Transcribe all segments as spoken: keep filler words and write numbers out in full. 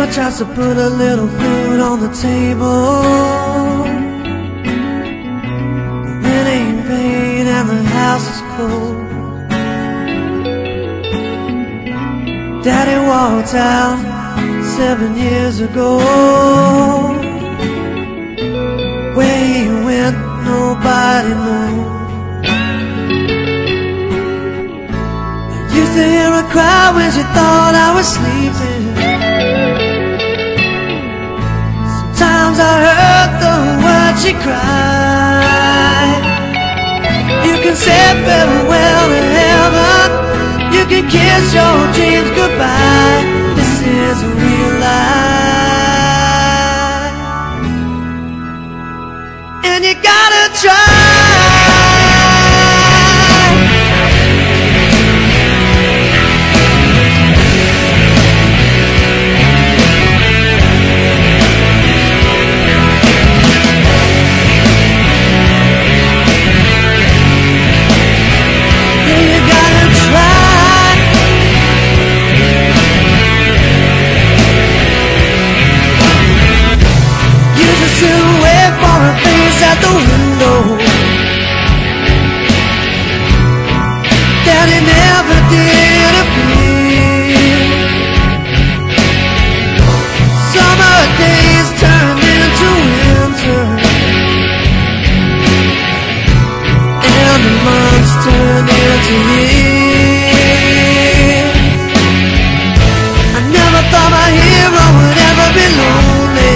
tries to put a little food on the table. The rent ain't paid and the house is cold. Daddy walked out seven years ago. Where he went, nobody knows. I used to hear her cry when she thought I was sleeping. Sometimes I heard the words she cried. You can say farewell to heaven, you can kiss your dreams goodbye. This is real life, and you gotta try. At the window, Daddy never did appear. Summer days turned into winter, and the months turned into years. I never thought my hero would ever be lonely.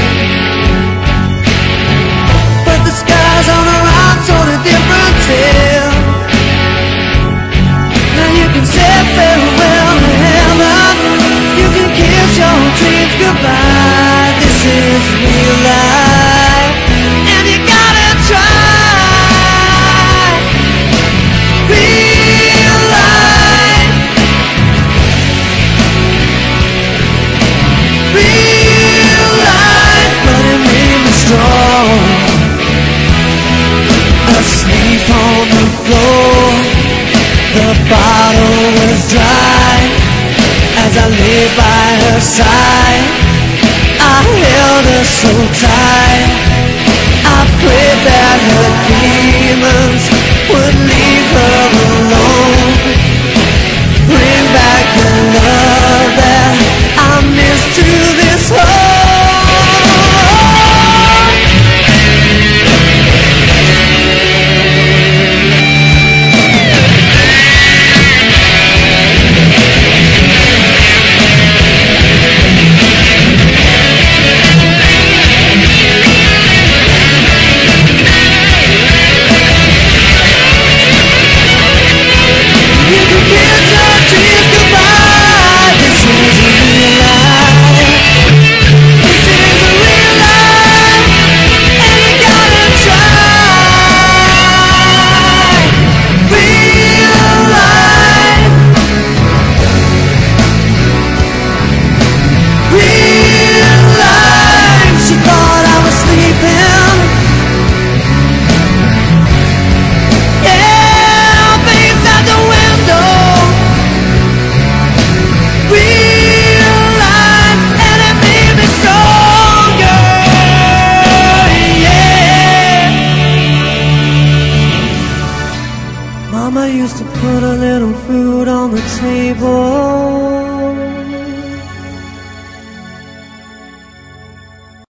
The skies on the rock told a different tale. Now you can say farewell to heaven, you can kiss your dreams goodbye. This is real life, and you gotta try. Real life, real life, but it made me strong. Asleep on the floor, the bottle was dry. As I lay by her side, I held her so tight. I prayed that her demons would leave her alone. Bring back the love that I missed to this home. Mama used to put a little food on the table.